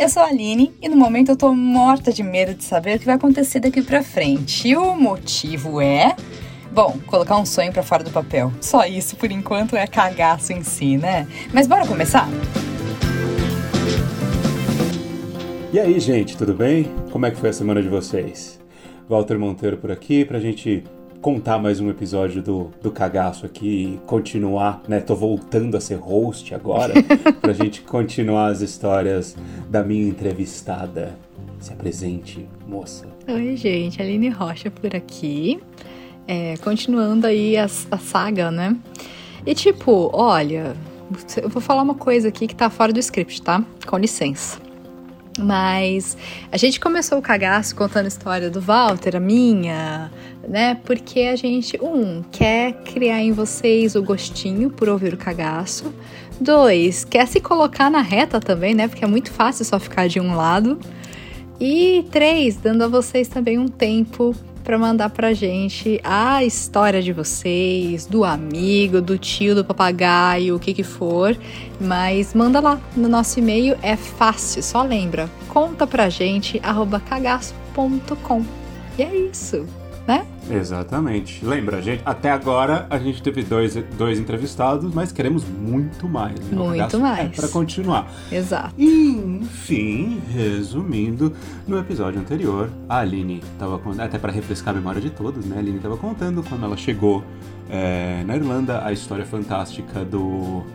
Eu sou a Aline e no momento eu tô morta de medo de saber o que vai acontecer daqui pra frente. E o motivo é... Bom, colocar um sonho pra fora do papel. Só isso, por enquanto, é cagaço em si, né? Mas bora começar? E aí, gente, tudo bem? Como é que foi a semana de vocês? Walter Monteiro por aqui pra gente contar mais um episódio do Cagaço aqui e continuar, né? Tô voltando a ser host agora pra gente continuar as histórias da minha entrevistada. Se apresente, moça. Oi, gente, Aline Rocha por aqui. Continuando aí a saga, né? E tipo, olha, eu vou falar uma coisa aqui que tá fora do script, tá? Com licença. Mas a gente começou o Cagaço contando a história do Walter, a minha, né? Porque a gente, quer criar em vocês o gostinho por ouvir o Cagaço. 2, quer se colocar na reta também, né? Porque é muito fácil só ficar de um lado. E 3, dando a vocês também um tempo para mandar pra gente a história de vocês, do amigo, do tio, do papagaio, o que for. Mas manda lá no nosso e-mail, é fácil, só lembra, conta pra gente, @cagaço.com. E é isso, né? Exatamente. Lembra, gente, até agora a gente teve dois entrevistados, mas queremos muito mais. Né? Muito mais. Para continuar. Exato. Enfim, resumindo, no episódio anterior, a Aline estava contando, até para refrescar a memória de todos, né? A Aline estava contando quando ela chegou na Irlanda, a história fantástica do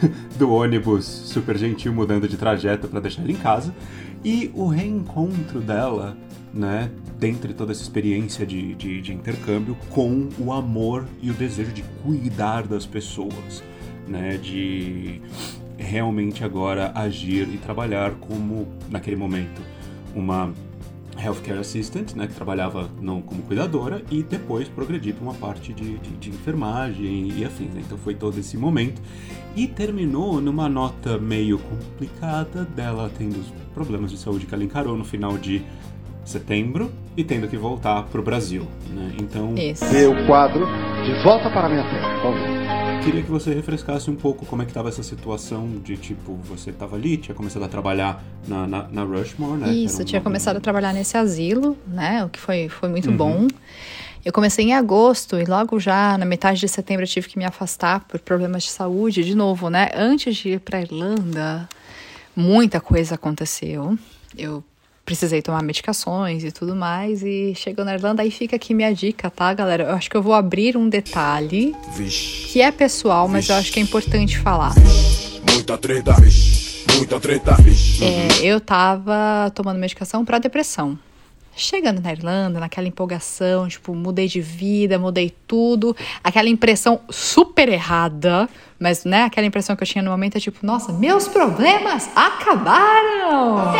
ônibus super gentil mudando de trajeto para deixar ele em casa, e o reencontro dela, né, dentre toda essa experiência de intercâmbio, com o amor e o desejo de cuidar das pessoas, né, de realmente agora agir e trabalhar como, naquele momento, uma healthcare assistant, né, que trabalhava não como cuidadora, e depois progredir para uma parte de enfermagem e afins, né? Então foi todo esse momento, e terminou numa nota meio complicada dela tendo os problemas de saúde que ela encarou no final de setembro e tendo que voltar pro Brasil, né? Então, meu quadro De Volta para a Minha Terra. Vamos ver. Queria que você refrescasse um pouco como é que estava essa situação de, tipo, você estava ali, tinha começado a trabalhar na Rushmore, né? Isso, eu tinha começado a trabalhar nesse asilo, né? O que foi muito bom. Eu comecei em agosto e logo já na metade de setembro eu tive que me afastar por problemas de saúde, de novo, né? Antes de ir pra Irlanda, muita coisa aconteceu. Eu precisei tomar medicações e tudo mais, e chegou na Irlanda, aí fica aqui minha dica, tá, galera? Eu acho que eu vou abrir um detalhe que é pessoal, mas eu acho que é importante falar. Muita treta, muita treta. Eu tava tomando medicação pra depressão. Chegando na Irlanda, naquela empolgação, tipo, mudei de vida, mudei tudo, aquela impressão super errada, mas, né, aquela impressão que eu tinha no momento é tipo, nossa, meus problemas acabaram!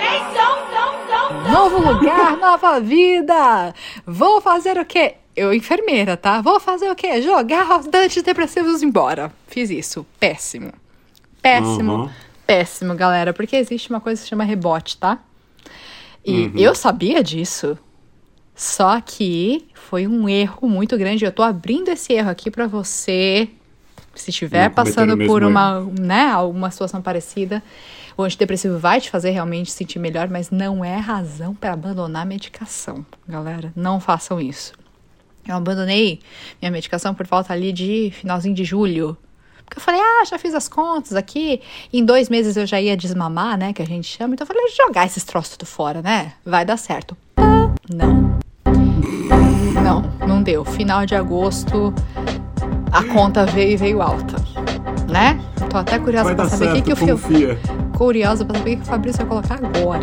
Novo lugar, nova vida! Vou fazer o quê? Eu, enfermeira, tá? Vou fazer o quê? Jogar os antidepressivos embora. Fiz isso. Péssimo. Péssimo, galera, porque existe uma coisa que se chama rebote, tá? E eu sabia disso, só que foi um erro muito grande. Eu tô abrindo esse erro aqui pra você, se estiver passando por uma situação parecida. O antidepressivo vai te fazer realmente sentir melhor, mas não é razão para abandonar a medicação, galera. Não façam isso. Eu abandonei minha medicação por falta ali de finalzinho de julho. Porque eu falei, já fiz as contas aqui, em 2 meses eu já ia desmamar, né, que a gente chama. Então eu falei, jogar esses troços tudo fora, né, vai dar certo. Não deu. Final de agosto, a conta veio alta, né? Tô até curiosa pra saber o que eu curiosa pra saber o que o Fabrício vai colocar agora.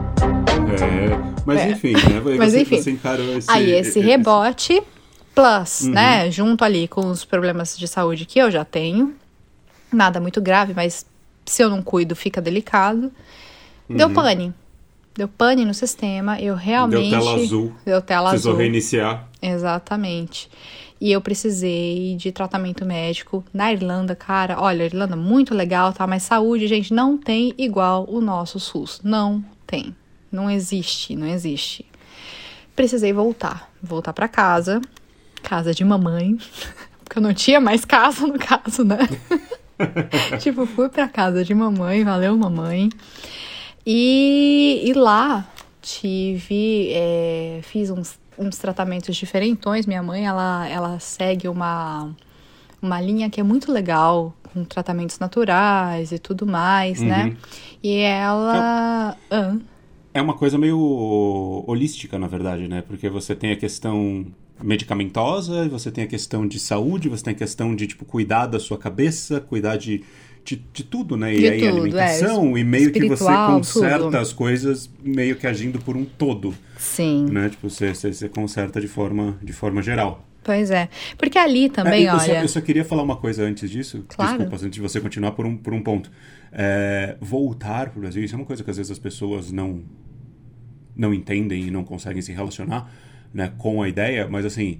Enfim, né, mas enfim, você encarou esse rebote... Plus, né, junto ali com os problemas de saúde que eu já tenho. Nada muito grave, mas se eu não cuido, fica delicado. Deu pane no sistema, eu realmente... Deu tela azul. Precisou reiniciar. Exatamente. E eu precisei de tratamento médico na Irlanda, cara. Olha, a Irlanda é muito legal, tá? Mas saúde, gente, não tem igual o nosso SUS. Não tem. Não existe. Precisei voltar pra casa de mamãe, porque eu não tinha mais casa, no caso, né? Tipo, fui pra casa de mamãe, valeu mamãe. E lá fiz uns tratamentos diferentões. Minha mãe, ela segue uma linha que é muito legal, com tratamentos naturais e tudo mais, né? E ela... É uma coisa meio holística, na verdade, né? Porque você tem a questão medicamentosa, você tem a questão de saúde, você tem a questão de, tipo, cuidar da sua cabeça, cuidar de tudo, né? E aí alimentação, e meio que você conserta tudo. As coisas meio que agindo por um todo. Sim. Né? Tipo, você conserta de forma geral. Pois é. Porque ali também, eu só queria falar uma coisa antes disso. Claro. Desculpa, antes de você continuar por um ponto. Voltar pro Brasil, isso é uma coisa que às vezes as pessoas não entendem e não conseguem se relacionar, né, com a ideia, mas assim,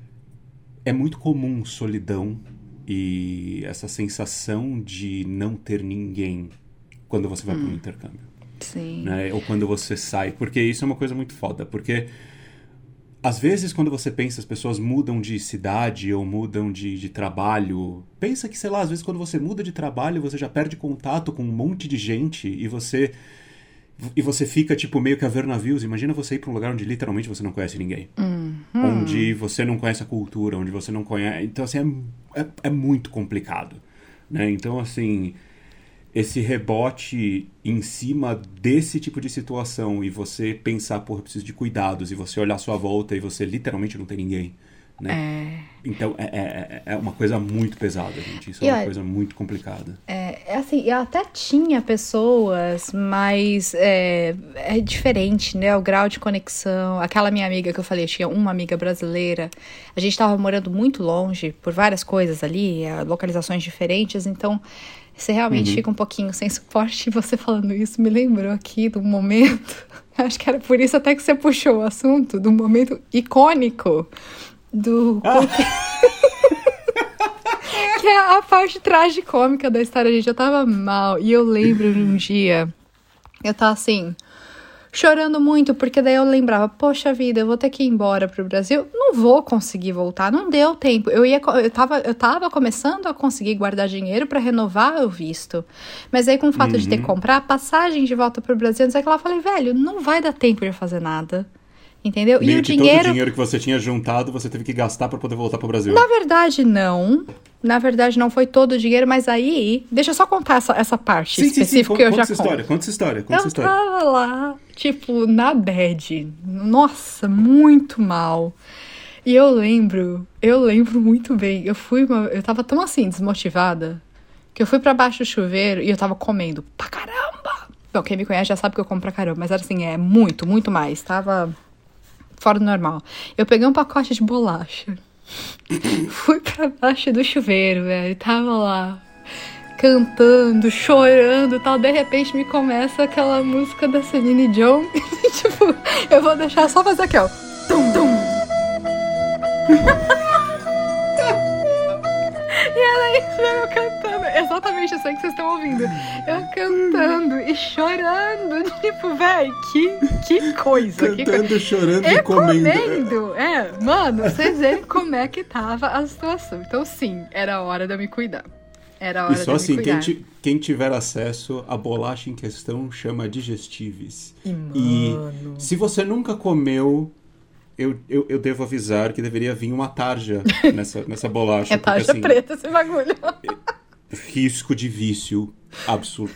é muito comum solidão e essa sensação de não ter ninguém quando você vai para um intercâmbio. Sim. Né, ou quando você sai, porque isso é uma coisa muito foda, porque às vezes quando você pensa, as pessoas mudam de cidade ou mudam de trabalho, pensa que, sei lá, às vezes quando você muda de trabalho, você já perde contato com um monte de gente e você fica, tipo, meio que a ver navios. Imagina você ir para um lugar onde literalmente você não conhece ninguém. Onde você não conhece a cultura, onde você não conhece... Então, assim, é muito complicado, né? Então, assim, esse rebote em cima desse tipo de situação e você pensar, porra, eu preciso de cuidados, e você olhar à sua volta e você literalmente não tem ninguém, né? Então, é uma coisa muito pesada, gente. Isso é uma coisa muito complicada. Assim, eu até tinha pessoas, mas é diferente, né? O grau de conexão. Aquela minha amiga que eu falei, eu tinha uma amiga brasileira. A gente tava morando muito longe por várias coisas ali, localizações diferentes, então você realmente fica um pouquinho sem suporte. E você falando isso me lembrou aqui do momento, acho que era por isso até que você puxou o assunto, do momento icônico que é a parte tragicômica da história. Gente, eu tava mal, e eu lembro de um dia, eu tava assim, chorando muito, porque daí eu lembrava, poxa vida, eu vou ter que ir embora pro Brasil, não vou conseguir voltar, não deu tempo, eu tava começando a conseguir guardar dinheiro pra renovar o visto, mas aí com o fato de ter que comprar a passagem de volta pro Brasil, não sei o que lá, eu falei, velho, não vai dar tempo de fazer nada. Entendeu? Meio e o que dinheiro... todo o dinheiro que você tinha juntado, você teve que gastar pra poder voltar pro Brasil. Na verdade, não. Na verdade, não foi todo o dinheiro, mas aí... Deixa eu só contar essa parte específica que eu já conto. Conta essa história. Eu tava lá, tipo, na bad. Nossa, muito mal. E eu lembro muito bem. Eu tava tão assim, desmotivada, que eu fui pra baixo do chuveiro e eu tava comendo pra caramba. Bom, quem me conhece já sabe que eu como pra caramba, mas era assim, muito, muito mais. Tava... fora do normal. Eu peguei um pacote de bolacha. Fui pra baixo do chuveiro, velho. Tava lá, cantando, chorando e tal. De repente me começa aquela música da Celine Dion. Tipo, eu vou deixar só fazer aqui, ó. Tum, tum. E era isso mesmo, eu cantando. Exatamente isso aí que vocês estão ouvindo. Eu cantando e chorando. Tipo, velho, que coisa. Cantando, chorando e comendo. Mano, vocês verem como é que tava a situação. Então, sim, era a hora de eu me cuidar. Era a hora de eu me cuidar. E só assim, quem tiver acesso, a bolacha em questão chama Digestives. E se você nunca comeu... Eu devo avisar que deveria vir uma tarja nessa bolacha. É tarja assim, preta esse bagulho. Risco de vício absurdo.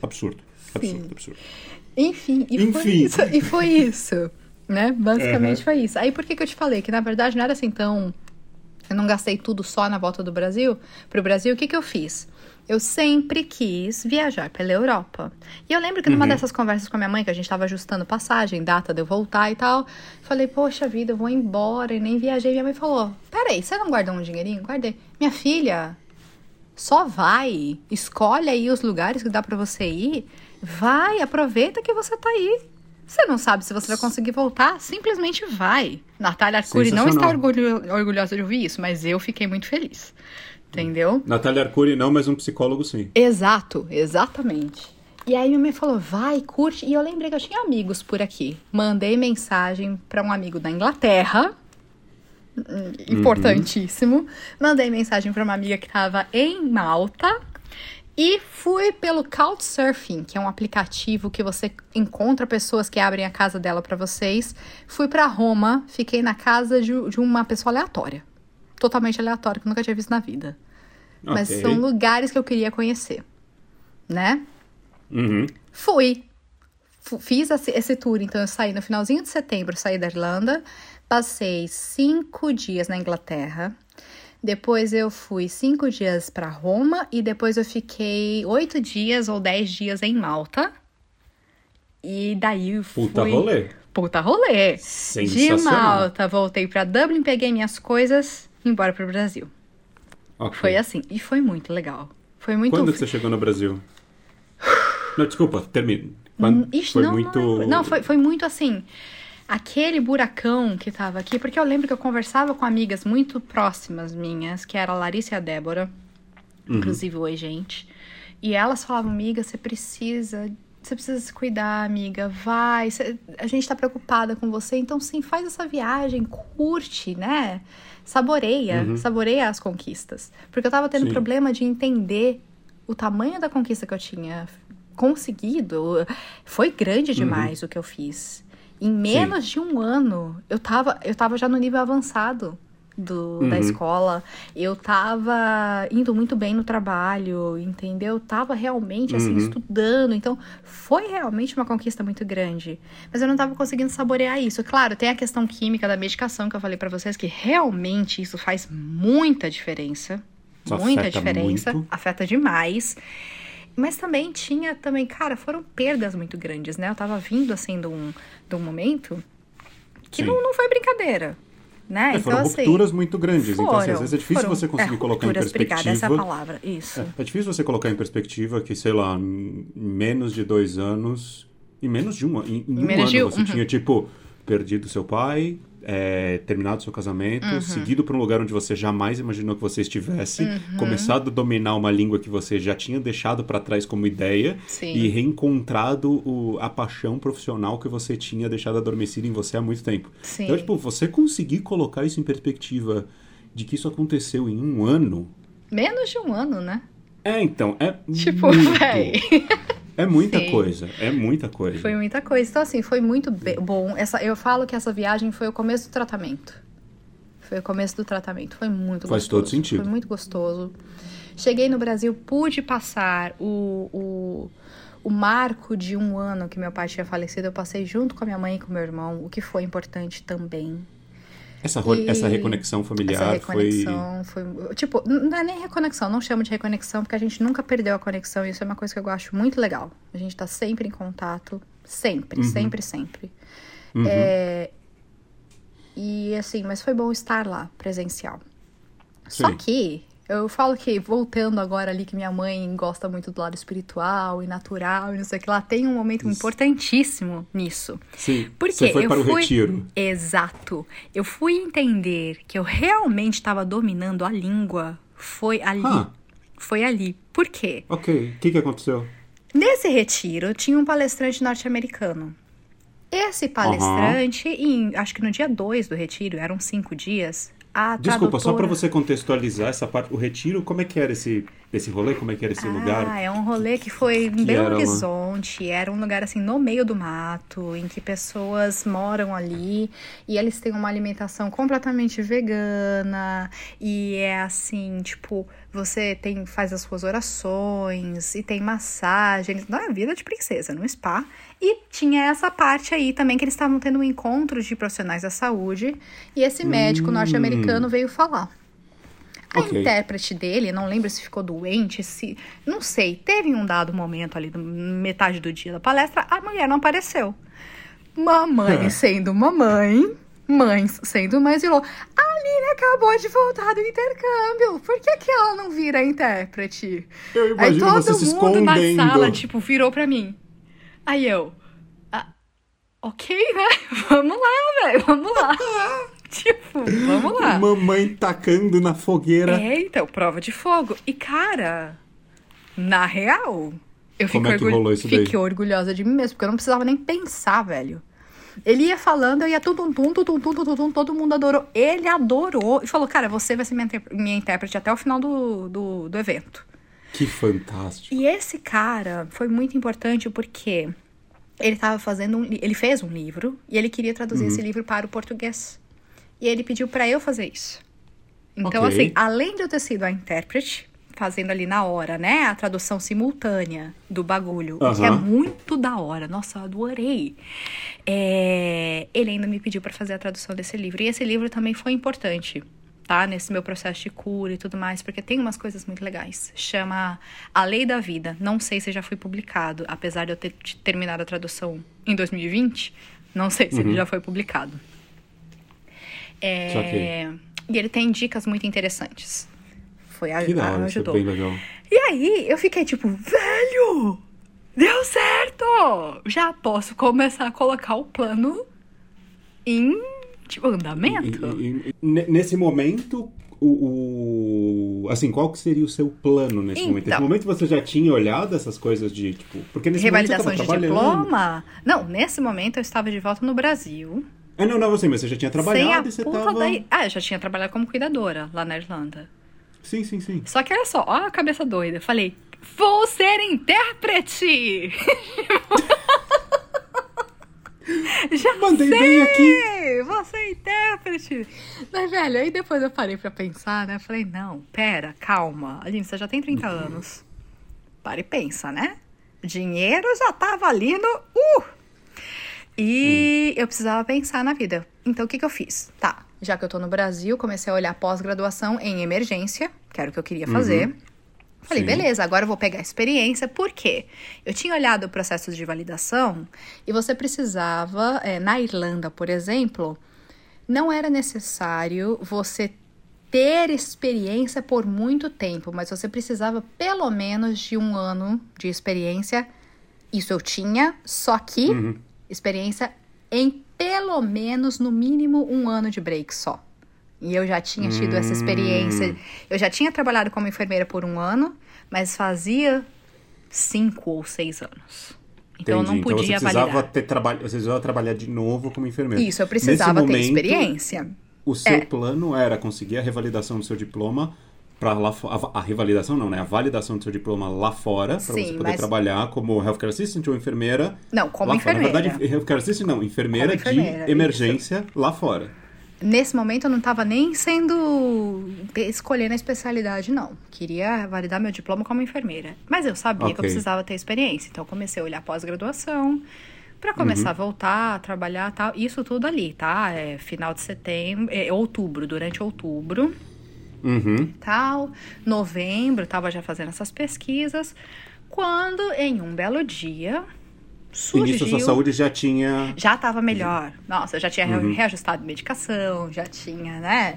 Enfim. Foi isso, né? Basicamente foi isso. Aí por que eu te falei? Que na verdade não era assim tão... Eu não gastei tudo só na volta pro Brasil. O que eu fiz? Eu sempre quis viajar pela Europa. E eu lembro que numa dessas conversas com a minha mãe, que a gente tava ajustando passagem, data de eu voltar e tal, falei, poxa vida, eu vou embora e nem viajei. Minha mãe falou, peraí, você não guardou um dinheirinho? Guardei. Minha filha, só vai, escolhe aí os lugares que dá pra você ir, vai, aproveita que você tá aí. Você não sabe se você vai conseguir voltar, simplesmente vai. Natália Arcuri não está orgulhosa de ouvir isso, mas eu fiquei muito feliz. Entendeu? Natália Arcuri não, mas um psicólogo sim. Exato, exatamente. E aí minha mãe falou, vai, curte. E eu lembrei que eu tinha amigos por aqui. Mandei mensagem para um amigo da Inglaterra, importantíssimo. Mandei mensagem para uma amiga que estava em Malta. E fui pelo Couchsurfing, que é um aplicativo que você encontra pessoas que abrem a casa dela pra vocês. Fui pra Roma, fiquei na casa de uma pessoa aleatória. Totalmente aleatória, que eu nunca tinha visto na vida. Mas são lugares que eu queria conhecer, né? Uhum. Fui. Fiz esse tour, então eu saí no finalzinho de setembro, saí da Irlanda. Passei 5 dias na Inglaterra. Depois eu fui 5 dias pra Roma. E depois eu fiquei 8 dias ou 10 dias em Malta. E daí eu fui... Puta rolê. Sensacional. De Malta, voltei pra Dublin, peguei minhas coisas e embora pro Brasil. Okay. Foi assim. E foi muito legal. Foi muito... Quando que você chegou no Brasil? Não, desculpa, termina. Foi muito assim... Aquele buracão que tava aqui, porque eu lembro que eu conversava com amigas muito próximas minhas, que era a Larissa e a Débora, inclusive, oi, gente. E elas falavam, amiga, você precisa se cuidar, amiga, vai, a gente tá preocupada com você, então sim, faz essa viagem, curte, né? Saboreia as conquistas. Porque eu tava tendo problema de entender o tamanho da conquista que eu tinha conseguido. Foi grande demais o que eu fiz. Em menos de um ano, eu tava já no nível avançado da escola. Eu tava indo muito bem no trabalho, entendeu? Eu tava realmente, assim, estudando. Então, foi realmente uma conquista muito grande. Mas eu não tava conseguindo saborear isso. Claro, tem a questão química da medicação que eu falei pra vocês, que realmente isso faz muita diferença. Afeta demais. Mas também cara, foram perdas muito grandes, né? Eu tava vindo, assim, de um momento que não foi brincadeira, né? Então, foram rupturas muito grandes. Então, assim, às vezes é difícil você conseguir colocar em perspectiva... Obrigada, essa é a palavra, isso. É difícil você colocar em perspectiva que, sei lá, em menos de 2 anos... Em menos de um ano. Em um ano você tinha, tipo, perdido seu pai... terminado seu casamento, seguido para um lugar onde você jamais imaginou que você estivesse, começado a dominar uma língua que você já tinha deixado para trás como ideia e reencontrado a paixão profissional que você tinha deixado adormecida em você há muito tempo. Sim. Então, tipo, você conseguir colocar isso em perspectiva de que isso aconteceu em um ano... Menos de um ano, né? Então, tipo, muito... véi... É muita coisa, é muita coisa. Foi muita coisa. Então, assim, foi muito bom. Eu falo que essa viagem foi o começo do tratamento. Foi muito gostoso. Faz todo sentido. Foi muito gostoso. Cheguei no Brasil, pude passar o marco de um ano que meu pai tinha falecido. Eu passei junto com a minha mãe e com o meu irmão, o que foi importante também. Essa reconexão familiar foi... Tipo, não é nem reconexão, não chamo de reconexão, porque a gente nunca perdeu a conexão. Isso é uma coisa que eu acho muito legal. A gente tá sempre em contato. Sempre. E assim, mas foi bom estar lá, presencial. Sim. Só que... Eu falo que, voltando agora ali, que minha mãe gosta muito do lado espiritual e natural e não sei o que lá, tem um momento importantíssimo nisso. Sim, porque você foi para o retiro. Exato. Eu fui entender que eu realmente estava dominando a língua. Foi ali. Foi ali. Por quê? Ok. O que aconteceu? Nesse retiro, tinha um palestrante norte-americano. Esse palestrante, acho que no dia 2 do retiro, eram 5 dias... Desculpa, só para você contextualizar essa parte, o retiro, como é que era esse rolê? Como é que era esse lugar? É um rolê que foi em Belo Horizonte, era um lugar assim no meio do mato, em que pessoas moram ali e eles têm uma alimentação completamente vegana e é assim, tipo, você faz as suas orações e tem massagens, não é vida de princesa, no spa. E tinha essa parte aí também que eles estavam tendo um encontro de profissionais da saúde e esse médico norte-americano veio falar. A intérprete dele, não lembro se ficou doente, não sei, teve um dado momento ali, metade do dia da palestra, a mulher não apareceu. Mamãe sendo mamãe, mães sendo mães, falou, a Aline acabou de voltar do intercâmbio, por que ela não vira a intérprete? Eu imagino aí você se todo mundo na escondendo. sala, tipo, virou pra mim. Aí eu, ok, né? Vamos lá, velho, vamos lá. Tipo, vamos lá. Mamãe tacando na fogueira. Então, prova de fogo. E, cara, na real, eu fiquei orgulhosa de mim mesmo, porque eu não precisava nem pensar, velho. Ele ia falando, eu ia todo mundo adorou. Ele adorou e falou, cara, você vai ser minha intérprete até o final do evento. Que fantástico. E esse cara foi muito importante porque ele tava fazendo ele fez um livro e ele queria traduzir esse livro para o português. E ele pediu para eu fazer isso. Então, Ok. assim, além de eu ter sido a intérprete, fazendo ali na hora, né, a tradução simultânea do bagulho, o que é muito da hora. Nossa, eu adorei. Ele ainda me pediu para fazer a tradução desse livro. E esse livro também foi importante, tá? Nesse meu processo de cura e tudo mais, porque tem umas coisas muito legais. Chama A Lei da Vida. Não sei se já foi publicado, apesar de eu ter terminado a tradução em 2020. Não sei se ele já foi publicado. Saquei. E ele tem dicas muito interessantes. Que da hora, isso é Ajudou. bem legal. E aí, eu fiquei tipo, velho, deu certo! Já posso começar a colocar o plano em, tipo, andamento. Nesse momento, assim, qual que seria o seu plano nesse momento? Nesse momento você já tinha olhado essas coisas de, tipo... Porque nesse Revalidação momento de você tava trabalhando. diploma? Não, nesse momento eu estava de volta no Brasil. Não, você, mas você já tinha trabalhado e você tava... eu já tinha trabalhado como cuidadora lá na Irlanda. Sim. Só que olha só, ó a cabeça doida. Eu falei, vou ser intérprete! Já Mandei sei! bem aqui! Vou ser intérprete! Mas, velho, aí depois eu parei pra pensar, né? Falei, não, pera, calma. Aline, você já tem 30 anos. Para e pensa, né? Dinheiro já tava ali no... E eu precisava pensar na vida. Então, o que eu fiz? Tá, já que eu tô no Brasil, comecei a olhar pós-graduação em emergência, que era o que eu queria fazer. Falei, beleza, agora eu vou pegar a experiência. Por quê? Eu tinha olhado o processo de validação e você precisava, na Irlanda, por exemplo, não era necessário você ter experiência por muito tempo, mas você precisava pelo menos de 1 ano de experiência. Isso eu tinha, só que experiência em pelo menos, no mínimo, 1 ano de break só. E eu já tinha tido essa experiência. Eu já tinha trabalhado como enfermeira por 1 ano, mas fazia 5 ou 6 anos. Então, eu não podia validar. Você precisava trabalhar de novo como enfermeira. Isso, eu precisava ter momento, experiência. O seu plano era conseguir a revalidação do seu diploma para lá a revalidação não, né? A validação do seu diploma lá fora, para você poder trabalhar como healthcare assistant ou enfermeira. Não, como enfermeira. Na verdade, healthcare assistant não, enfermeira de emergência lá fora. Nesse momento eu não estava nem escolhendo a especialidade, não. Queria validar meu diploma como enfermeira. Mas eu sabia que eu precisava ter experiência. Então eu comecei a olhar pós-graduação para começar a voltar, a trabalhar e tal. Isso tudo ali, tá? Final de setembro, outubro, durante outubro. Tal. Novembro, tava já fazendo essas pesquisas. Quando, em um belo dia... surgiu... E nisso a sua saúde já tinha... Já estava melhor. Nossa, eu já tinha reajustado medicação, já tinha, né?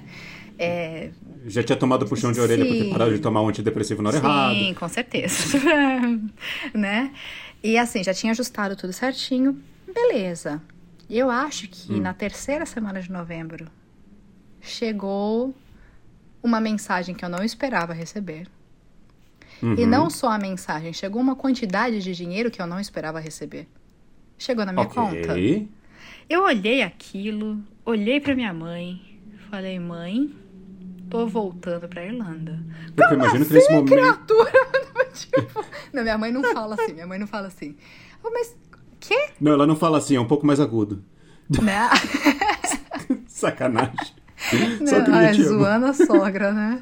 Já tinha tomado puxão de orelha por ter parado de tomar um antidepressivo na hora errada. Sim, com certeza. Né? E assim, já tinha ajustado tudo certinho. Beleza. Eu acho que na 3ª semana de novembro chegou uma mensagem que eu não esperava receber. E não só a mensagem, chegou uma quantidade de dinheiro que eu não esperava receber. Chegou na minha conta. Eu olhei aquilo, olhei pra minha mãe, falei, mãe, tô voltando pra Irlanda. Porque eu imagino que nesse momento... criatura? Tipo, não, minha mãe não fala assim. Oh, mas, quê? Não, ela não fala assim, é um pouco mais agudo. Né? Sacanagem. Não, zoando a sogra, né?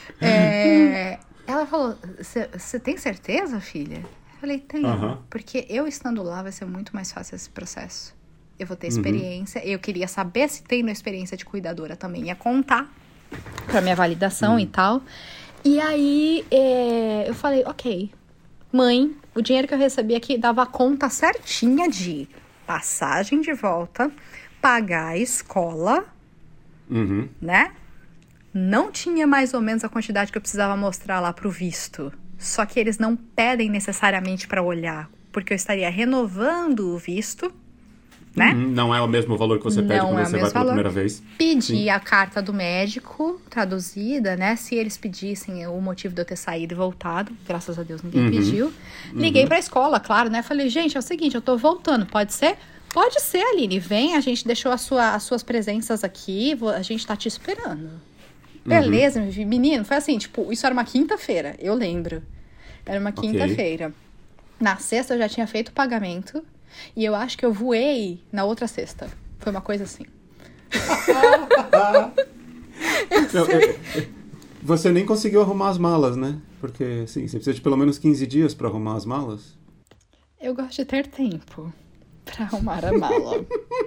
Ela falou, você tem certeza, filha? Eu falei, tenho. Porque eu estando lá vai ser muito mais fácil esse processo. Eu vou ter experiência. Eu queria saber se tendo experiência de cuidadora também ia contar pra minha validação e tal. E aí, eu falei, ok. Mãe, o dinheiro que eu recebi aqui dava a conta certinha de passagem de volta, pagar a escola, né? Não tinha mais ou menos a quantidade que eu precisava mostrar lá pro visto. Só que eles não pedem necessariamente para olhar, porque eu estaria renovando o visto, né? Não é o mesmo valor que você pede quando você vai pela primeira vez. Pedi a carta do médico traduzida, né? Se eles pedissem o motivo de eu ter saído e voltado, graças a Deus ninguém pediu. Liguei pra escola, claro, né? Falei, gente, é o seguinte, eu tô voltando, pode ser? Pode ser, Aline, vem, a gente deixou as suas presenças aqui, a gente tá te esperando. Beleza, menino, foi assim, tipo, isso era uma quinta-feira, eu lembro. Era uma Ok. quinta-feira. Na sexta eu já tinha feito o pagamento. E eu acho que eu voei na outra sexta. Foi uma coisa assim. Você nem conseguiu arrumar as malas, né? Porque, assim, você precisa de pelo menos 15 dias pra arrumar as malas. Eu gosto de ter tempo pra arrumar a mala.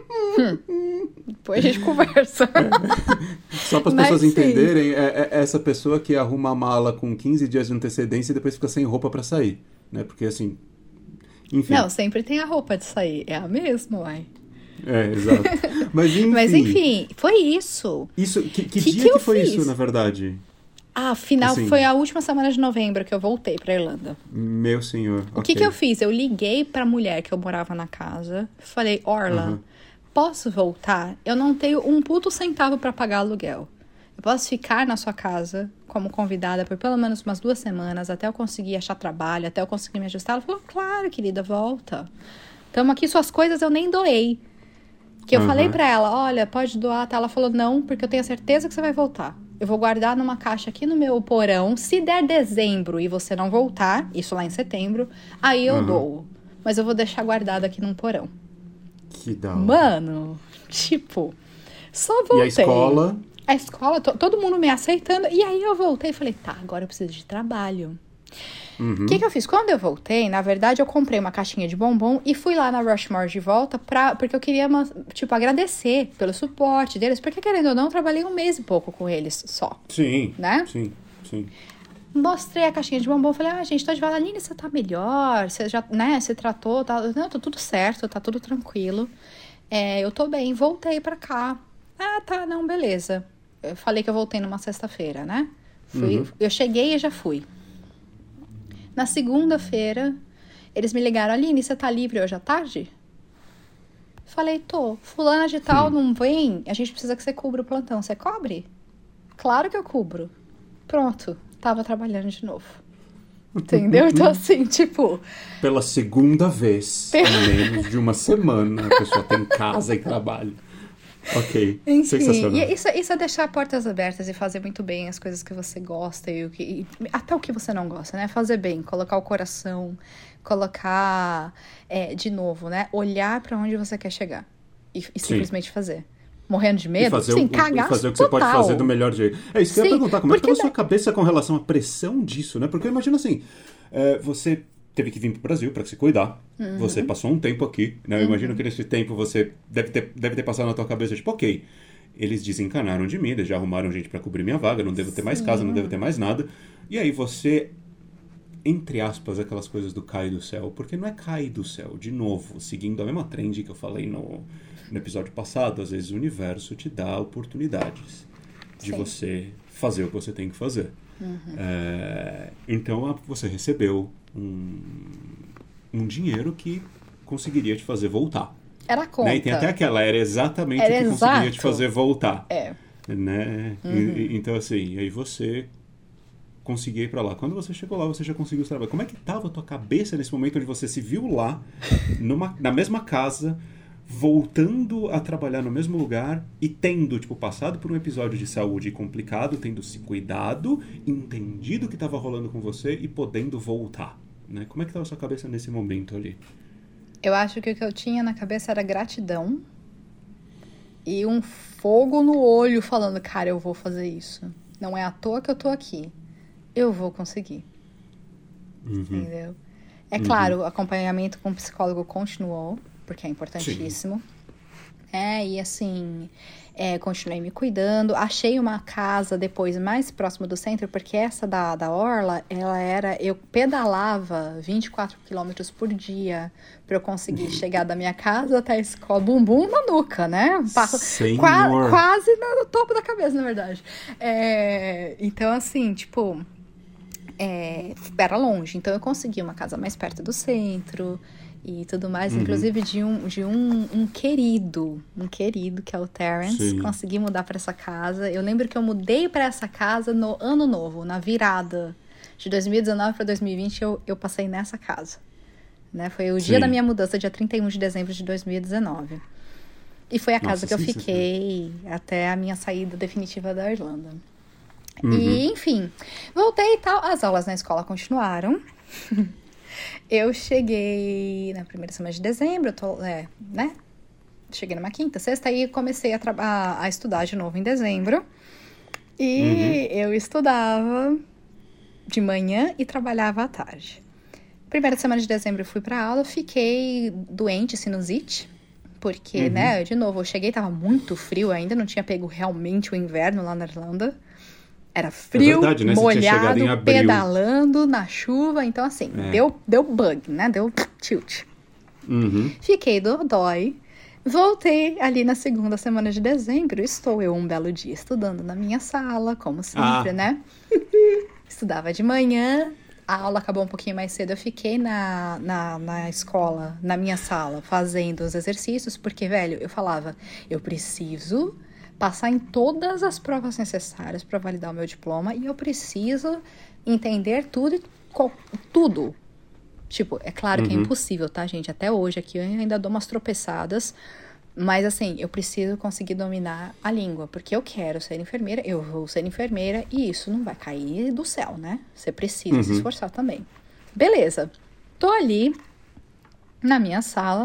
Depois a gente conversa. Só para as Mas pessoas sim. entenderem, é essa pessoa que arruma a mala com 15 dias de antecedência e depois fica sem roupa pra sair, né? Porque, assim, enfim. Não, sempre tem a roupa de sair. É a mesma, uai. Exato. Mas enfim, foi isso. Isso, que Que dia eu que foi fiz? isso, na verdade? Afinal, Assim. foi a última semana de novembro que eu voltei pra Irlanda. Meu senhor. O que eu fiz? Eu liguei pra mulher que eu morava na casa. Falei, Orla, posso voltar? Eu não tenho um puto centavo pra pagar aluguel. Eu posso ficar na sua casa como convidada por pelo menos umas 2 semanas até eu conseguir achar trabalho, até eu conseguir me ajustar. Ela falou, claro, querida, volta. Tamo aqui, suas coisas eu nem doei. Que eu falei pra ela, olha, pode doar, tá? Ela falou, não, porque eu tenho certeza que você vai voltar. Eu vou guardar numa caixa aqui no meu porão. Se der dezembro e você não voltar, isso lá em setembro, aí eu dou. Mas eu vou deixar guardado aqui num porão. Que da hora. Mano, tipo, só voltei. E a escola? A escola, todo mundo me aceitando. E aí eu voltei e falei, tá, agora eu preciso de trabalho. O que eu fiz? Quando eu voltei, na verdade, eu comprei uma caixinha de bombom e fui lá na Rushmore de volta porque eu queria, tipo, agradecer pelo suporte deles. Porque, querendo ou não, eu trabalhei 1 mês e pouco com eles só. Sim. Né? Sim. Mostrei a caixinha de bombom, falei, gente, tô de volta. Aline, você tá melhor? Você já, né, você tratou, tá? Não, tô tudo certo, tá tudo tranquilo. Eu tô bem, voltei pra cá. Ah, tá, não, beleza. Eu falei que eu voltei numa sexta-feira, né? Eu cheguei e já fui. Na segunda-feira, eles me ligaram, Aline, você tá livre hoje à tarde? Falei, tô. Fulana de tal não vem, a gente precisa que você cubra o plantão. Você cobre? Claro que eu cubro. Pronto, tava trabalhando de novo. Entendeu? Então, assim, tipo... Pela segunda vez, em menos de uma semana, a pessoa tem casa e trabalho. Ok, Enfim, sensacional. e isso é deixar portas abertas e fazer muito bem as coisas que você gosta e até o que você não gosta, né? Fazer bem, colocar o coração, colocar, de novo, né? Olhar pra onde você quer chegar e simplesmente fazer. Morrendo de medo? Sim, cagar. E fazer o que você pode fazer do melhor jeito. É isso que eu ia perguntar, como é que tá a sua cabeça com relação à pressão disso, né? Porque eu imagino assim, você teve que vir pro Brasil para se cuidar. Você passou um tempo aqui, né? Eu imagino que nesse tempo você deve ter passado na tua cabeça, tipo, ok, eles desencanaram de mim, eles já arrumaram gente para cobrir minha vaga, não devo ter mais casa, não devo ter mais nada. E aí você, entre aspas, aquelas coisas do cai do céu, porque não é cair do céu, de novo, seguindo a mesma trend que eu falei no episódio passado, às vezes o universo te dá oportunidades de você fazer o que você tem que fazer. Então você recebeu um dinheiro que conseguiria te fazer voltar. Era a conta. Né? E tem até aquela, era exatamente o que conseguiria te fazer voltar. Né? Então, assim, aí você conseguia ir pra lá. Quando você chegou lá, você já conseguiu trabalhar. Como é que tava a tua cabeça nesse momento onde você se viu lá, na mesma casa, voltando a trabalhar no mesmo lugar e tendo, tipo, passado por um episódio de saúde complicado, tendo se cuidado, entendido o que estava rolando com você e podendo voltar, né? Como é que estava a sua cabeça nesse momento ali? Eu acho que o que eu tinha na cabeça era gratidão e um fogo no olho falando, cara, eu vou fazer isso. Não é à toa que eu tô aqui. Eu vou conseguir. Entendeu? É claro, o acompanhamento com o psicólogo continuou, porque é importantíssimo. E assim, continuei me cuidando. Achei uma casa depois mais próximo do centro, porque essa da Orla, eu pedalava 24 quilômetros por dia para eu conseguir chegar da minha casa até a escola. Bumbum na nuca, né? Quase no topo da cabeça, na verdade. Então, assim, tipo... era longe, então eu consegui uma casa mais perto do centro e tudo mais, inclusive de um querido que é o Terence. Consegui mudar para essa casa. Eu lembro que eu mudei para essa casa no ano novo, na virada de 2019 para 2020, eu passei nessa casa, né? Foi o dia da minha mudança, dia 31 de dezembro de 2019. E foi a casa que eu fiquei até a minha saída definitiva da Irlanda. E, enfim, voltei e tal. As aulas na escola continuaram. Eu cheguei na primeira semana de dezembro, né? Cheguei numa quinta, sexta, e comecei a estudar de novo em dezembro. E eu estudava de manhã e trabalhava à tarde. Primeira semana de dezembro eu fui pra aula, fiquei doente, sinusite. Porque, né, de novo, eu cheguei, tava muito frio, ainda não tinha pego realmente o inverno lá na Irlanda. Era frio, verdade, né? molhado, pedalando na chuva. Então, assim, deu bug, né? Deu tilt. Fiquei dodói. Voltei ali na segunda semana de dezembro. Estou eu um belo dia estudando na minha sala, como sempre, né? Estudava de manhã. A aula acabou um pouquinho mais cedo. Eu fiquei na escola, na minha sala, fazendo os exercícios. Porque, velho, eu falava, eu preciso passar em todas as provas necessárias para validar o meu diploma. E eu preciso entender tudo. Tipo, é claro que é impossível, tá, gente? Até hoje aqui eu ainda dou umas tropeçadas. Mas, assim, eu preciso conseguir dominar a língua. Porque eu quero ser enfermeira, eu vou ser enfermeira. E isso não vai cair do céu, né? Você precisa se esforçar também. Beleza. Tô ali na minha sala.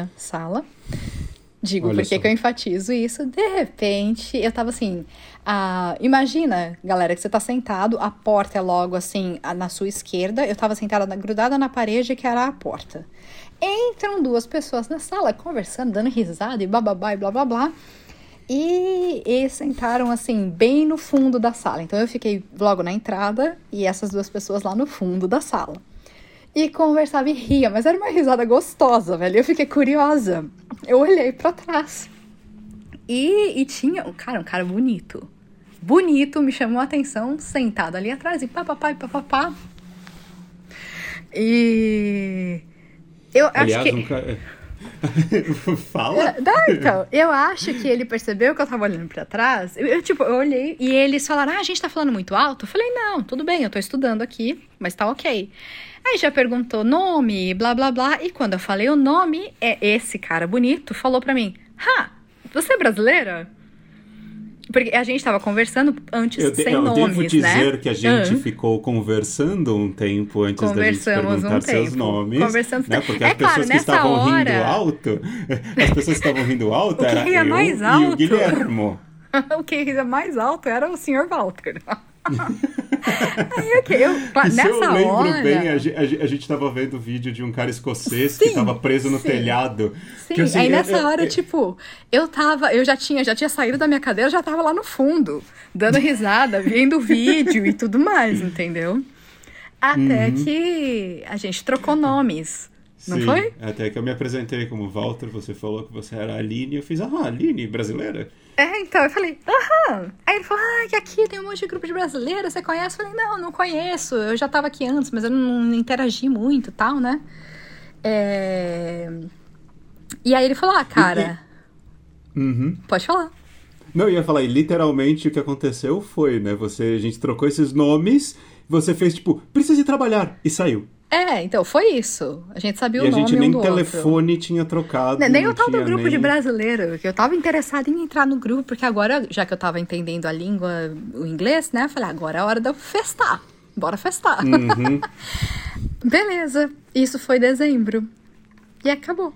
Digo, Olha porque só. que eu enfatizo isso. De repente, eu tava assim... imagina, galera, que você tá sentado, a porta é logo assim, na sua esquerda. Eu tava sentada grudada na parede, que era a porta. Entram duas pessoas na sala, conversando, dando risada e bababá e blá blá blá. E sentaram assim, bem no fundo da sala. Então eu fiquei logo na entrada e essas duas pessoas lá no fundo da sala. E conversava e ria, mas era uma risada gostosa, velho. Eu fiquei curiosa. Eu olhei pra trás. E tinha um cara bonito. Bonito, me chamou a atenção, sentado ali atrás, e papapá. E eu Aliás, acho que... Fala? Então, eu acho que ele percebeu que eu tava olhando pra trás. Eu olhei e eles falaram, a gente tá falando muito alto? Eu falei, não, tudo bem, eu tô estudando aqui, mas tá ok. Aí já perguntou nome, blá, blá, blá. E quando eu falei o nome, esse cara bonito falou pra mim, você é brasileira? Porque a gente tava conversando antes sem nomes, né? Eu devo dizer que a gente ficou conversando um tempo antes da gente perguntar seus nomes. Conversando né? Porque as pessoas que estavam rindo alto, era eu mais e alto. o Guilhermo. O que ria mais alto era o Sr. Walter. Aí, ok, nessa eu lembro hora... bem, a gente tava vendo vídeo de um cara escocês que tava preso no telhado. Sim, que, assim, aí nessa hora, eu já tinha saído da minha cadeira, já tava lá no fundo, dando risada, vendo o vídeo e tudo mais, entendeu? Até que a gente trocou nomes, não foi? Até que eu me apresentei como Walter, você falou que você era a Aline, eu fiz, Aline, brasileira? Então eu falei, Aí ele falou, que aqui tem um monte de grupo de brasileiros, você conhece? Eu falei, não conheço, eu já tava aqui antes, mas eu não interagi muito e tal, né? E aí ele falou, cara... Pode falar. Não, eu ia falar, e literalmente o que aconteceu foi, né, a gente trocou esses nomes, você fez precisa ir trabalhar, e saiu. Então, foi isso. A gente sabia o nome um do outro. E a gente nem telefone tinha trocado. Nem o tal do grupo de brasileiro, que eu tava interessada em entrar no grupo, porque agora, já que eu tava entendendo a língua, o inglês, né, eu falei, agora é a hora de eu festar. Bora festar. Beleza. Isso foi dezembro. E acabou.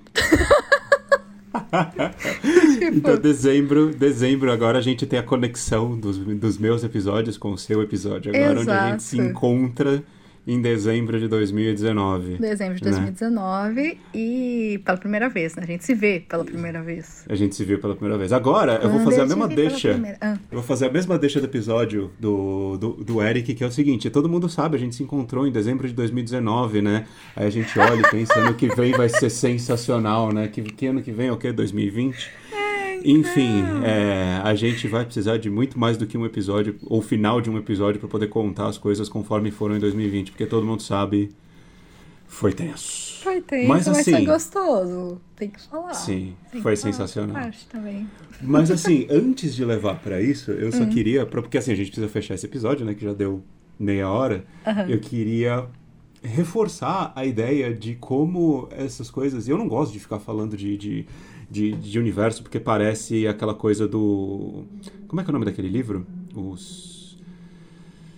Então, dezembro, agora a gente tem a conexão dos meus episódios com o seu episódio. Agora onde a gente se encontra em dezembro de 2019. Dezembro de 2019 e pela primeira vez, né? A gente se vê pela primeira vez. A gente se viu pela primeira vez. Agora, eu vou fazer a mesma deixa. Eu vou fazer a mesma deixa do episódio do Eric, que é o seguinte, todo mundo sabe, a gente se encontrou em dezembro de 2019, né? Aí a gente olha e pensa, ano que vem vai ser sensacional, né? Que ano que vem é o quê? 2020? Enfim, a gente vai precisar de muito mais do que um episódio, ou final de um episódio, para poder contar as coisas conforme foram em 2020, porque todo mundo sabe, foi tenso. Foi tenso, mas foi gostoso, tem que falar. Sim, foi sensacional. Parte também. Mas assim, antes de levar para isso, eu só queria, porque assim, a gente precisa fechar esse episódio, né, que já deu meia hora, eu queria reforçar a ideia de como essas coisas, e eu não gosto de ficar falando de universo, porque parece aquela coisa do... Como é que é o nome daquele livro?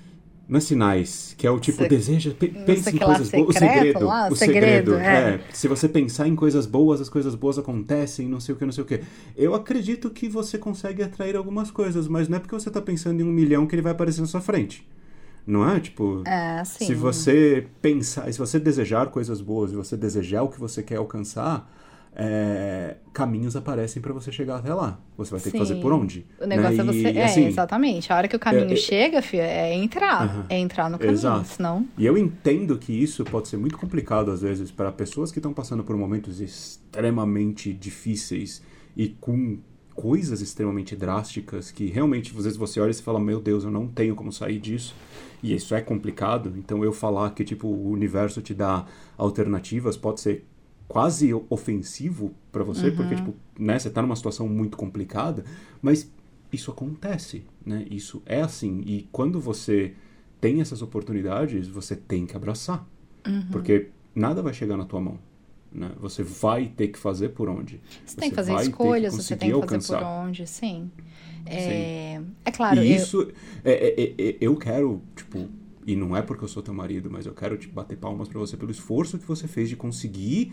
Não é sinais, que é o tipo, deseja, pensa em que lá, coisas boas. O segredo. Lá, o segredo. Se você pensar em coisas boas, as coisas boas acontecem, não sei o que, não sei o que. Eu acredito que você consegue atrair algumas coisas, mas não é porque você tá pensando em 1 milhão que ele vai aparecer na sua frente. Não é? Tipo, sim. se você pensar, se você desejar coisas boas, se você desejar o que você quer alcançar, caminhos aparecem para você chegar até lá. Você vai ter que fazer por onde? O negócio é você... assim, exatamente. A hora que o caminho chega, filho, é entrar. É entrar no caminho, exato. senão... E eu entendo que isso pode ser muito complicado, às vezes, para pessoas que estão passando por momentos extremamente difíceis e com coisas extremamente drásticas que realmente, às vezes, você olha e você fala, meu Deus, eu não tenho como sair disso. E isso é complicado. Então, eu falar que, tipo, o universo te dá alternativas pode ser quase ofensivo para você, porque, tipo, né, você tá numa situação muito complicada, mas isso acontece, né? Isso é assim. E quando você tem essas oportunidades, você tem que abraçar. Porque nada vai chegar na tua mão, né? Você vai ter que fazer por onde. Você tem que fazer escolhas, você tem que fazer por onde, sim. É claro... E isso... eu quero, tipo... E não é porque eu sou teu marido, mas eu quero te bater palmas pra você pelo esforço que você fez de conseguir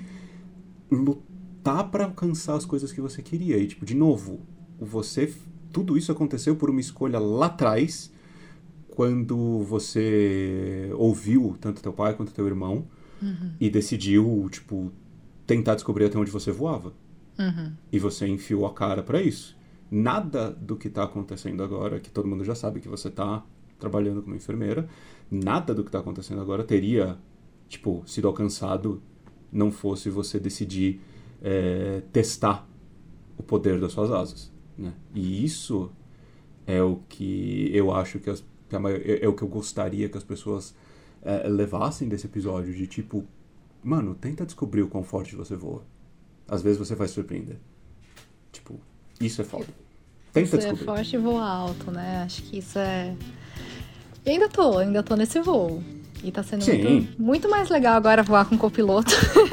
lutar pra alcançar as coisas que você queria. E, tipo, de novo, tudo isso aconteceu por uma escolha lá atrás, quando você ouviu tanto teu pai quanto teu irmão e decidiu, tipo, tentar descobrir até onde você voava. E você enfiou a cara pra isso. Nada do que tá acontecendo agora, que todo mundo já sabe que você tá trabalhando como enfermeira, nada do que está acontecendo agora teria, tipo, sido alcançado não fosse você decidir testar o poder das suas asas, né? E isso é o que eu acho que é o que eu gostaria que as pessoas levassem desse episódio, de tipo, mano, tenta descobrir o quão forte você voa. Às vezes você vai se surpreender. Tipo, isso é foda. Tenta descobrir. Você é forte e voa alto, né? Acho que isso é... E ainda tô nesse voo. E tá sendo muito mais legal agora voar com copiloto.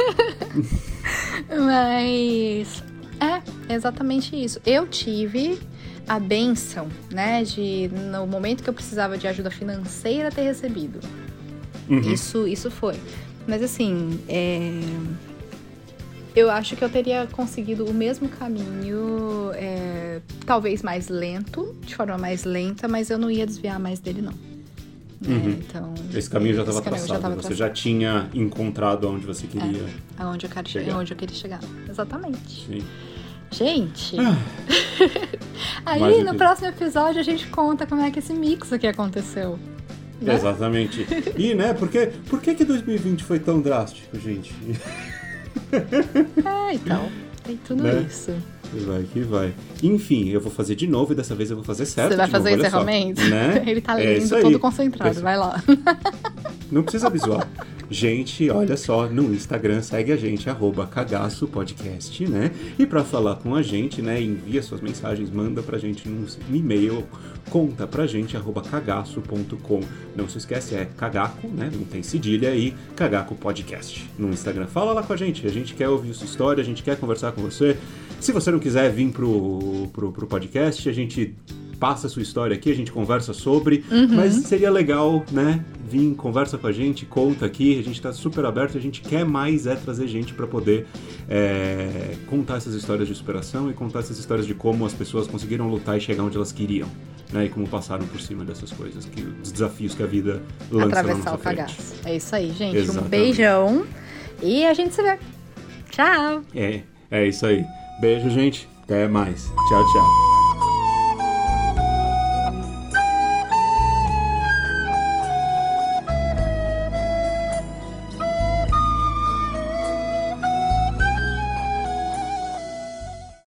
Mas é exatamente isso. Eu tive a bênção, né, de no momento que eu precisava de ajuda financeira ter recebido. Isso foi. Mas assim, eu acho que eu teria conseguido o mesmo caminho, talvez mais lento, de forma mais lenta, mas eu não ia desviar mais dele, não. Então, esse caminho já estava traçado, você já tinha encontrado aonde você queria aonde eu queria chegar. Exatamente. Sim. Gente, aí no próximo episódio a gente conta como é que esse mix aqui aconteceu. Né? Exatamente. E, né, por que 2020 foi tão drástico, gente? Então, tem tudo isso. Vai que vai. Enfim, eu vou fazer de novo e dessa vez eu vou fazer certo. Você vai fazer o encerramento? Né? Ele tá lendo todo concentrado, vai lá. Não precisa visual. Gente, olha só, no Instagram segue a gente, @cagaçopodcast, né? E pra falar com a gente, né, envia suas mensagens, manda pra gente num e-mail, conta pra gente, @cagaço.com. Não se esquece, é cagaco, né? Não tem cedilha aí, Cagaco Podcast. No Instagram, fala lá com a gente quer ouvir sua história, a gente quer conversar com você. Se você não quiser vir pro podcast, a gente passa a sua história aqui, a gente conversa sobre, mas seria legal, né, vir, conversa com a gente, conta aqui, a gente tá super aberto, a gente quer mais trazer gente para poder contar essas histórias de superação e contar essas histórias de como as pessoas conseguiram lutar e chegar onde elas queriam, né, e como passaram por cima dessas coisas, os desafios que a vida lança na nossa frente. Atravessar o cagaço. É isso aí, gente. Exatamente. Um beijão e a gente se vê. Tchau! É isso aí. Beijo, gente. Até mais. Tchau, tchau.